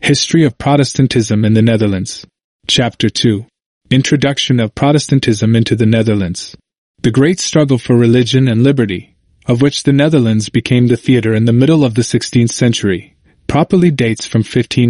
History of Protestantism in the Netherlands. Chapter 2. Introduction of Protestantism into the Netherlands. The great struggle for religion and liberty, of which the Netherlands became the theater in the middle of the 16th century, properly dates from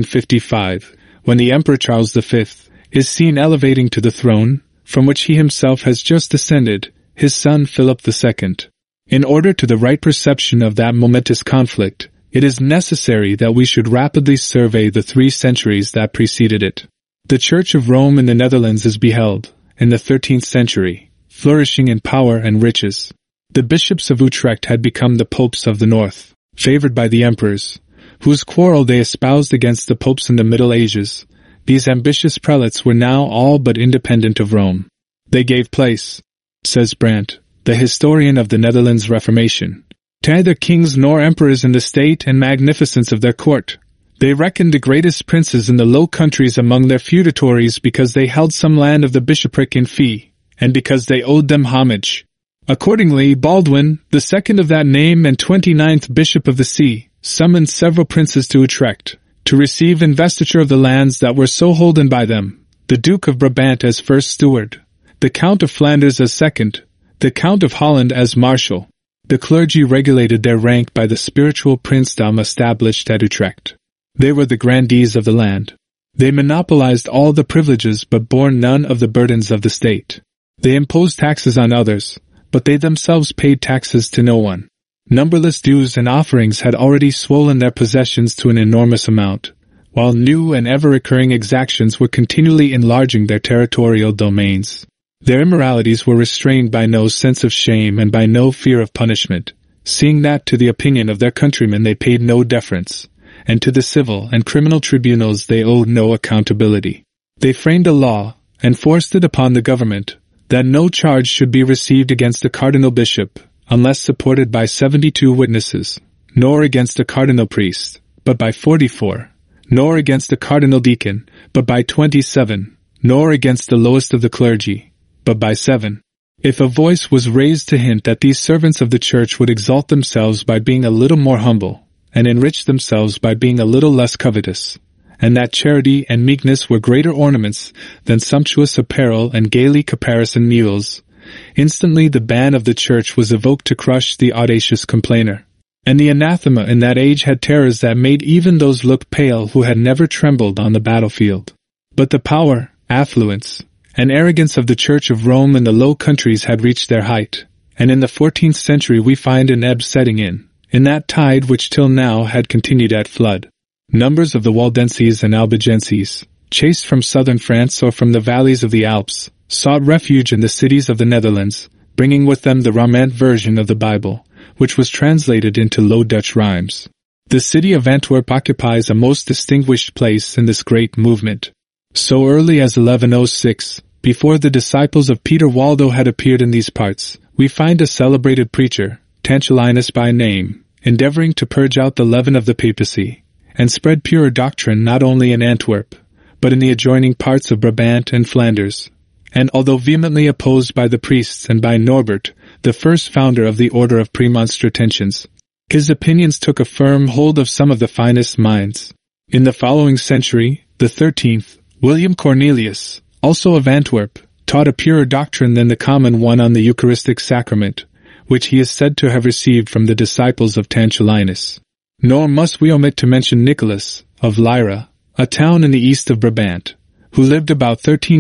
1555, when the Emperor Charles V is seen elevating to the throne, from which he himself has just descended, his son Philip II. In order to the right perception of that momentous conflict, it is necessary that we should rapidly survey the 3 centuries that preceded it. The Church of Rome in the Netherlands is beheld, in the 13th century, flourishing in power and riches. The bishops of Utrecht had become the popes of the north, favored by the emperors, whose quarrel they espoused against the popes in the Middle Ages. These ambitious prelates were now all but independent of Rome. They gave place, says Brandt, the historian of the Netherlands Reformation, to neither kings nor emperors in the state and magnificence of their court. They reckoned the greatest princes in the Low Countries among their feudatories because they held some land of the bishopric in fee, and because they owed them homage. Accordingly, Baldwin, the second of that name and 29th Bishop of the See, summoned several princes to Utrecht, to receive investiture of the lands that were so holden by them, the Duke of Brabant as first steward, the Count of Flanders as second, the Count of Holland as marshal. The clergy regulated their rank by the spiritual princedom established at Utrecht. They were the grandees of the land. They monopolized all the privileges but bore none of the burdens of the state. They imposed taxes on others, but they themselves paid taxes to no one. Numberless dues and offerings had already swollen their possessions to an enormous amount, while new and ever-recurring exactions were continually enlarging their territorial domains. Their immoralities were restrained by no sense of shame and by no fear of punishment, seeing that to the opinion of their countrymen they paid no deference, and to the civil and criminal tribunals they owed no accountability. They framed a law, and forced it upon the government, that no charge should be received against a cardinal bishop, unless supported by 72 witnesses, nor against a cardinal priest, but by 44, nor against a cardinal deacon, but by 27, nor against the lowest of the clergy, but by 7. If a voice was raised to hint that these servants of the church would exalt themselves by being a little more humble, and enrich themselves by being a little less covetous, and that charity and meekness were greater ornaments than sumptuous apparel and gaily caparisoned mules, instantly the ban of the church was evoked to crush the audacious complainer. And the anathema in that age had terrors that made even those look pale who had never trembled on the battlefield. But the power, affluence, and arrogance of the Church of Rome in the Low Countries had reached their height, and in the 14th century we find an ebb setting in that tide which till now had continued at flood. Numbers of the Waldenses and Albigenses, chased from southern France or from the valleys of the Alps, sought refuge in the cities of the Netherlands, bringing with them the Romand version of the Bible, which was translated into Low Dutch rhymes. The city of Antwerp occupies a most distinguished place in this great movement. So early as 1106, before the disciples of Peter Waldo had appeared in these parts, we find a celebrated preacher, Tantulinus by name, endeavoring to purge out the leaven of the papacy, and spread pure doctrine not only in Antwerp, but in the adjoining parts of Brabant and Flanders. And although vehemently opposed by the priests and by Norbert, the first founder of the order of Premonstratensians, his opinions took a firm hold of some of the finest minds. In the following century, the 13th, William Cornelius, also of Antwerp, taught a purer doctrine than the common one on the Eucharistic sacrament, which he is said to have received from the disciples of Tantulinus. Nor must we omit to mention Nicholas, of Lyra, a town in the east of Brabant, who lived about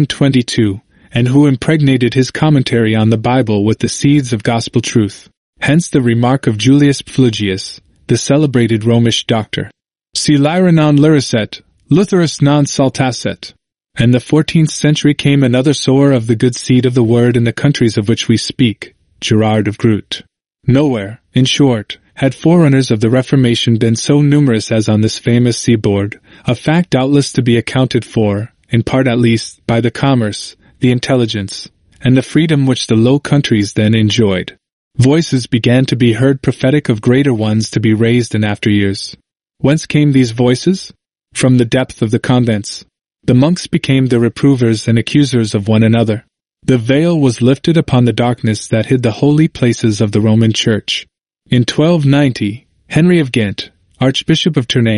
1322, and who impregnated his commentary on the Bible with the seeds of gospel truth. Hence the remark of Julius Pflugius, the celebrated Romish doctor. Si Lyra non lyriset, Lutherus non saltasset. And the 14th century came another sower of the good seed of the word in the countries of which we speak, Gerard of Groot. Nowhere, in short, had forerunners of the Reformation been so numerous as on this famous seaboard, a fact doubtless to be accounted for, in part at least, by the commerce, the intelligence, and the freedom which the Low Countries then enjoyed. Voices began to be heard prophetic of greater ones to be raised in after years. Whence came these voices? From the depth of the convents. The monks became the reprovers and accusers of one another. The veil was lifted upon the darkness that hid the holy places of the Roman Church. In 1290, Henry of Ghent, Archbishop of Tournai,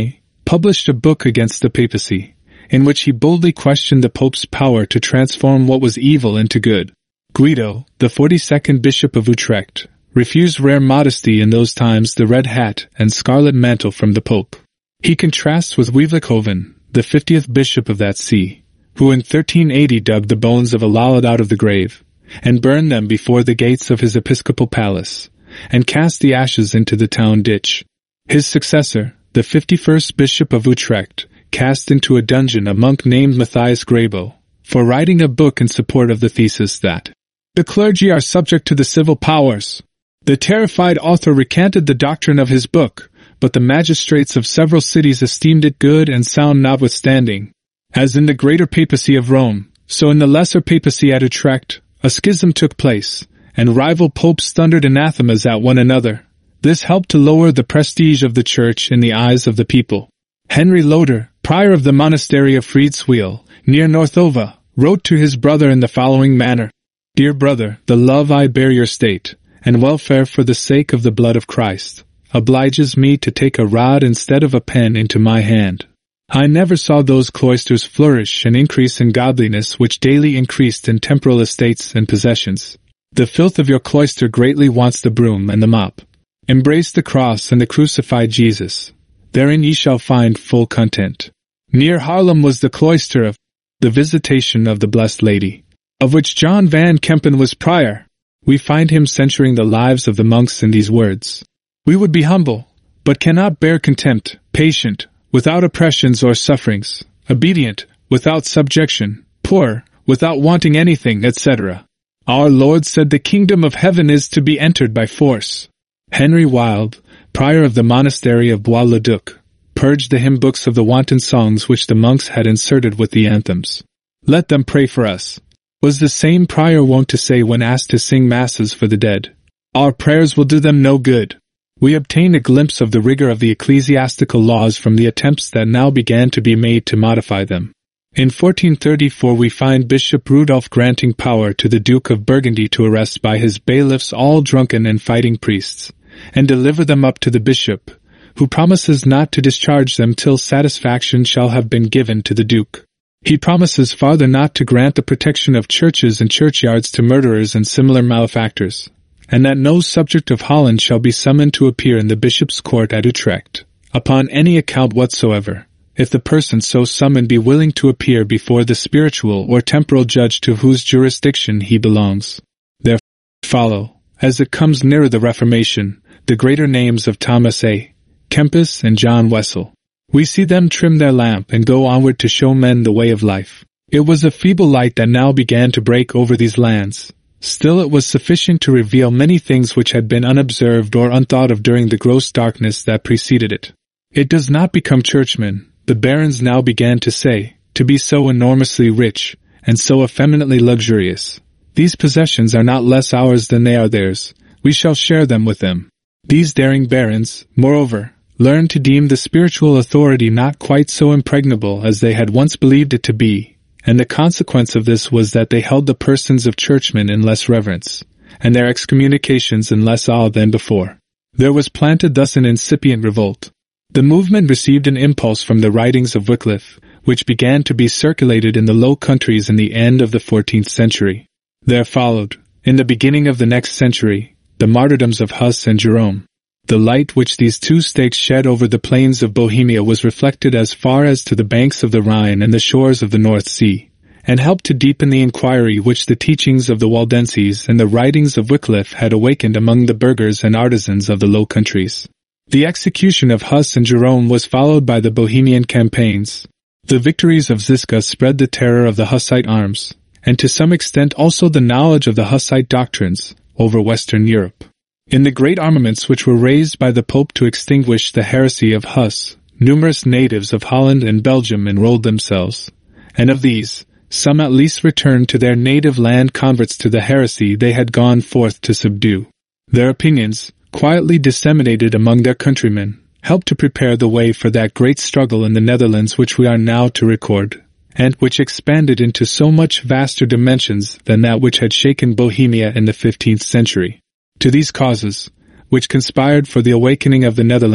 published a book against the papacy, in which he boldly questioned the Pope's power to transform what was evil into good. Guido, the 42nd Bishop of Utrecht, refused rare modesty in those times the red hat and scarlet mantle from the Pope. He contrasts with Wievelkoven, the 50th Bishop of that see, who in 1380 dug the bones of Alalad out of the grave, and burned them before the gates of his episcopal palace, and cast the ashes into the town ditch. His successor, the 51st Bishop of Utrecht, cast into a dungeon a monk named Matthias Grabo, for writing a book in support of the thesis that the clergy are subject to the civil powers. The terrified author recanted the doctrine of his book, but the magistrates of several cities esteemed it good and sound notwithstanding. As in the greater papacy of Rome, so in the lesser papacy at Utrecht, a schism took place, and rival popes thundered anathemas at one another. This helped to lower the prestige of the Church in the eyes of the people. Henry Loder, prior of the monastery of Friedswil, near Northova, wrote to his brother in the following manner: Dear brother, the love I bear your state, and welfare for the sake of the blood of Christ, obliges me to take a rod instead of a pen into my hand. I never saw those cloisters flourish and increase in godliness which daily increased in temporal estates and possessions. The filth of your cloister greatly wants the broom and the mop. Embrace the cross and the crucified Jesus. Therein ye shall find full content. Near Haarlem was the cloister of the Visitation of the Blessed Lady, of which John van Kempen was prior. We find him censuring the lives of the monks in these words: We would be humble, but cannot bear contempt, patient, without oppressions or sufferings, obedient, without subjection, poor, without wanting anything, etc. Our Lord said the kingdom of heaven is to be entered by force. Henry Wilde, prior of the monastery of Bois-le-Duc, purged the hymn books of the wanton songs which the monks had inserted with the anthems. Let them pray for us, was the same prior wont to say when asked to sing masses for the dead. Our prayers will do them no good. We obtain a glimpse of the rigor of the ecclesiastical laws from the attempts that now began to be made to modify them. In 1434 we find Bishop Rudolf granting power to the Duke of Burgundy to arrest by his bailiffs all drunken and fighting priests, and deliver them up to the bishop, who promises not to discharge them till satisfaction shall have been given to the duke. He promises farther not to grant the protection of churches and churchyards to murderers and similar malefactors, and that no subject of Holland shall be summoned to appear in the bishop's court at Utrecht, upon any account whatsoever, if the person so summoned be willing to appear before the spiritual or temporal judge to whose jurisdiction he belongs. There follow, as it comes nearer the Reformation, the greater names of Thomas A. Kempis and John Wessel. We see them trim their lamp and go onward to show men the way of life. It was a feeble light that now began to break over these lands. Still it was sufficient to reveal many things which had been unobserved or unthought of during the gross darkness that preceded it. It does not become churchmen, the barons now began to say, to be so enormously rich, and so effeminately luxurious. These possessions are not less ours than they are theirs. We shall share them with them. These daring barons, moreover, learned to deem the spiritual authority not quite so impregnable as they had once believed it to be, and the consequence of this was that they held the persons of churchmen in less reverence, and their excommunications in less awe than before. There was planted thus an incipient revolt. The movement received an impulse from the writings of Wycliffe, which began to be circulated in the Low Countries in the end of the 14th century. There followed, in the beginning of the next century, the martyrdoms of Huss and Jerome. The light which these two stakes shed over the plains of Bohemia was reflected as far as to the banks of the Rhine and the shores of the North Sea, and helped to deepen the inquiry which the teachings of the Waldenses and the writings of Wycliffe had awakened among the burghers and artisans of the Low Countries. The execution of Huss and Jerome was followed by the Bohemian campaigns. The victories of Ziska spread the terror of the Hussite arms, and to some extent also the knowledge of the Hussite doctrines, over Western Europe. In the great armaments which were raised by the Pope to extinguish the heresy of Huss, numerous natives of Holland and Belgium enrolled themselves, and of these, some at least returned to their native land converts to the heresy they had gone forth to subdue. Their opinions, quietly disseminated among their countrymen, helped to prepare the way for that great struggle in the Netherlands which we are now to record, and which expanded into so much vaster dimensions than that which had shaken Bohemia in the 15th century. To these causes, which conspired for the awakening of the Netherlands,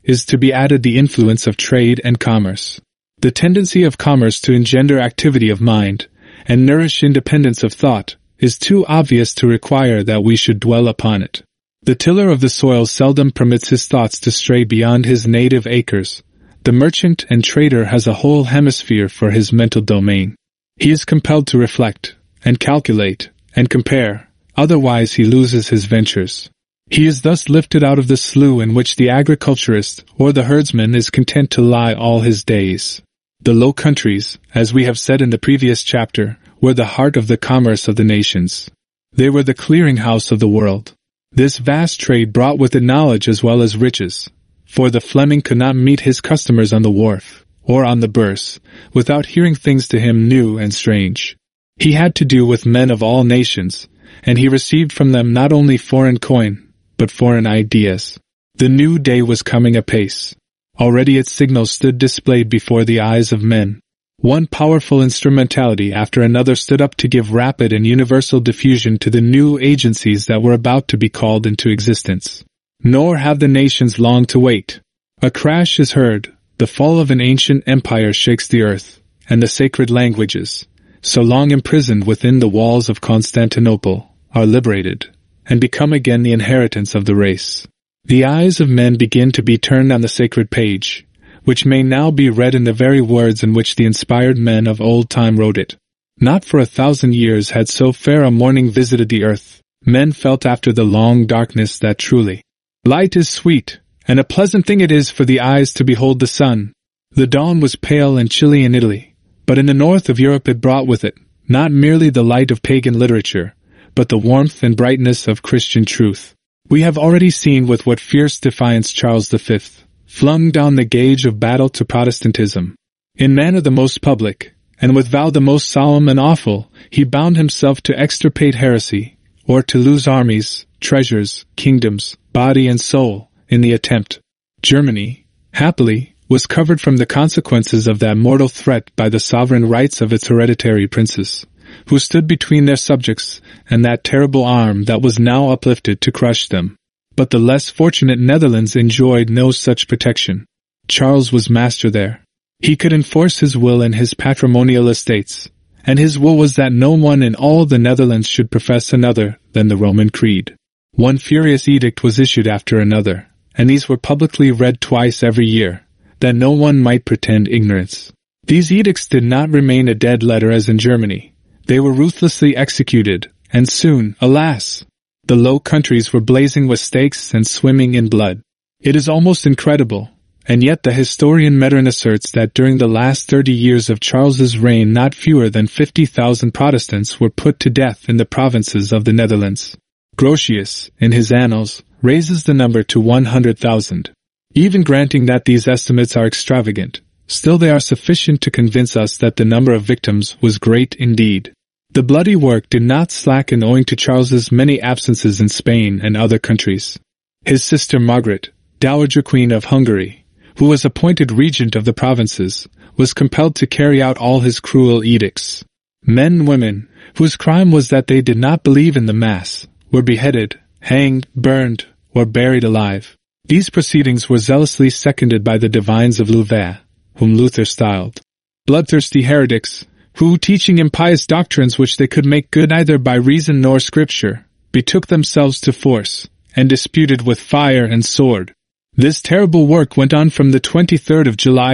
is to be added the influence of trade and commerce. The tendency of commerce to engender activity of mind and nourish independence of thought is too obvious to require that we should dwell upon it. The tiller of the soil seldom permits his thoughts to stray beyond his native acres. The merchant and trader has a whole hemisphere for his mental domain. He is compelled to reflect, and calculate, and compare, otherwise he loses his ventures. He is thus lifted out of the slough in which the agriculturist or the herdsman is content to lie all his days. The Low Countries, as we have said in the previous chapter, were the heart of the commerce of the nations. They were the clearing-house of the world. This vast trade brought with it knowledge as well as riches, for the Fleming could not meet his customers on the wharf, or on the bourse, without hearing things to him new and strange. He had to do with men of all nations, and he received from them not only foreign coin, but foreign ideas. The new day was coming apace. Already its signals stood displayed before the eyes of men. One powerful instrumentality after another stood up to give rapid and universal diffusion to the new agencies that were about to be called into existence. Nor have the nations long to wait. A crash is heard, the fall of an ancient empire shakes the earth, and the sacred languages, so long imprisoned within the walls of Constantinople, are liberated, and become again the inheritance of the race. The eyes of men begin to be turned on the sacred page, which may now be read in the very words in which the inspired men of old time wrote it. Not for 1,000 years had so fair a morning visited the earth. Men felt after the long darkness that truly light is sweet, and a pleasant thing it is for the eyes to behold the sun. The dawn was pale and chilly in Italy, but in the north of Europe it brought with it not merely the light of pagan literature, but the warmth and brightness of Christian truth. We have already seen with what fierce defiance Charles V flung down the gauge of battle to Protestantism. In manner the most public, and with vow the most solemn and awful, he bound himself to extirpate heresy, or to lose armies, treasures, kingdoms, body and soul, in the attempt. Germany, happily, was covered from the consequences of that mortal threat by the sovereign rights of its hereditary princes, who stood between their subjects and that terrible arm that was now uplifted to crush them. But the less fortunate Netherlands enjoyed no such protection. Charles was master there. He could enforce his will in his patrimonial estates, and his will was that no one in all the Netherlands should profess another than the Roman creed. One furious edict was issued after another, and these were publicly read twice every year, that no one might pretend ignorance. These edicts did not remain a dead letter as in Germany. They were ruthlessly executed, and soon, alas, the Low Countries were blazing with stakes and swimming in blood. It is almost incredible, and yet the historian Mettern asserts that during the last 30 years of Charles's reign not fewer than 50,000 Protestants were put to death in the provinces of the Netherlands. Grotius, in his Annals, raises the number to 100,000. Even granting that these estimates are extravagant, still they are sufficient to convince us that the number of victims was great indeed. The bloody work did not slacken owing to Charles's many absences in Spain and other countries. His sister Margaret, Dowager Queen of Hungary, who was appointed regent of the provinces, was compelled to carry out all his cruel edicts. Men and women, whose crime was that they did not believe in the Mass, were beheaded, hanged, burned, or buried alive. These proceedings were zealously seconded by the divines of Louvain, whom Luther styled bloodthirsty heretics, who, teaching impious doctrines which they could make good neither by reason nor scripture, betook themselves to force, and disputed with fire and sword. This terrible work went on from the 23rd of July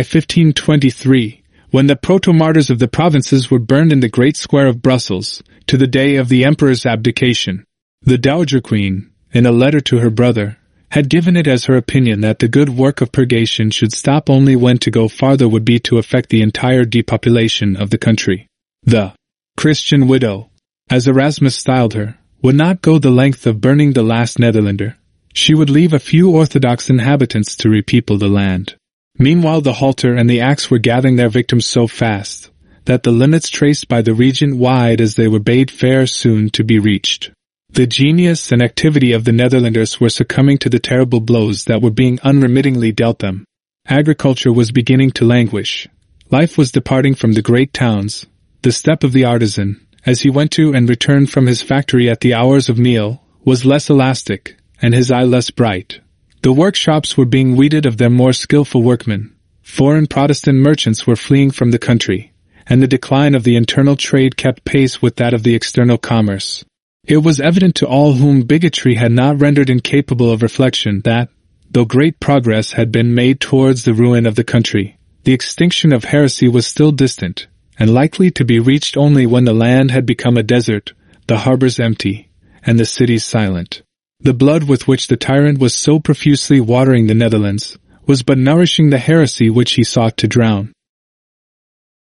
1523, when the proto-martyrs of the provinces were burned in the great square of Brussels, to the day of the emperor's abdication. The Dowager Queen, in a letter to her brother, had given it as her opinion that the good work of purgation should stop only when to go farther would be to effect the entire depopulation of the country. The Christian widow, as Erasmus styled her, would not go the length of burning the last Netherlander. She would leave a few orthodox inhabitants to repeople the land. Meanwhile the halter and the axe were gathering their victims so fast, that the limits traced by the regent wide as they were bade fair soon to be reached. The genius and activity of the Netherlanders were succumbing to the terrible blows that were being unremittingly dealt them. Agriculture was beginning to languish. Life was departing from the great towns. The step of the artisan, as he went to and returned from his factory at the hours of meal, was less elastic, and his eye less bright. The workshops were being weeded of their more skillful workmen, foreign Protestant merchants were fleeing from the country, and the decline of the internal trade kept pace with that of the external commerce. It was evident to all whom bigotry had not rendered incapable of reflection that, though great progress had been made towards the ruin of the country, the extinction of heresy was still distant, and likely to be reached only when the land had become a desert, the harbors empty, and the cities silent. The blood with which the tyrant was so profusely watering the Netherlands was but nourishing the heresy which he sought to drown.